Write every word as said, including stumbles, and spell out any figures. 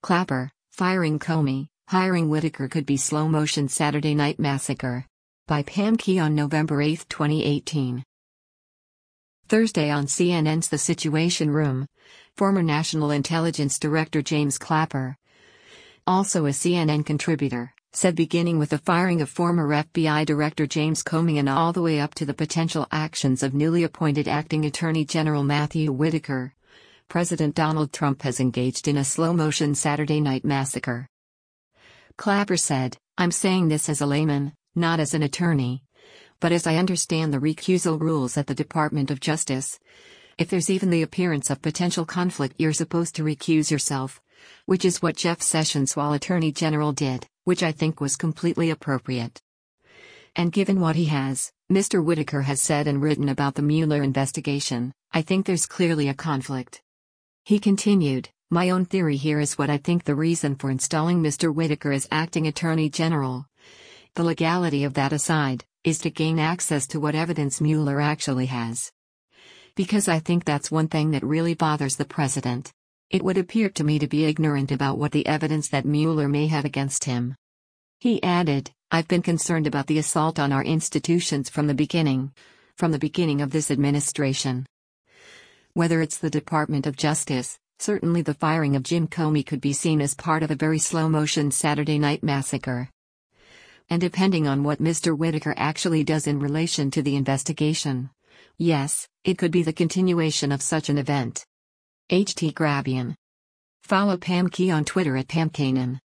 Clapper, firing Comey, hiring Whitaker could be slow-motion Saturday Night Massacre. By Pam Key on November eighth, twenty eighteen. Thursday on C N N's The Situation Room, former National Intelligence Director James Clapper, also a C N N contributor, said beginning with the firing of former F B I Director James Comey and all the way up to the potential actions of newly appointed Acting Attorney General Matthew Whitaker, President Donald Trump has engaged in a slow-motion Saturday Night Massacre. Clapper said, "I'm saying this as a layman, not as an attorney. But as I understand the recusal rules at the Department of Justice, if there's even the appearance of potential conflict, you're supposed to recuse yourself, which is what Jeff Sessions, while Attorney General, did, which I think was completely appropriate. And given what he has, Mister Whitaker has said and written about the Mueller investigation, I think there's clearly a conflict." He continued, "My own theory here is what I think the reason for installing Mister Whitaker as Acting Attorney General, the legality of that aside, is to gain access to what evidence Mueller actually has. Because I think that's one thing that really bothers the president. It would appear to me to be ignorant about what the evidence that Mueller may have against him." He added, "I've been concerned about the assault on our institutions from the beginning, from the beginning of this administration. Whether it's the Department of Justice, certainly the firing of Jim Comey could be seen as part of a very slow-motion Saturday Night Massacre. And depending on what Mister Whitaker actually does in relation to the investigation, yes, it could be the continuation of such an event." H T Grabian. Follow Pam Key on Twitter at Pam Kanan.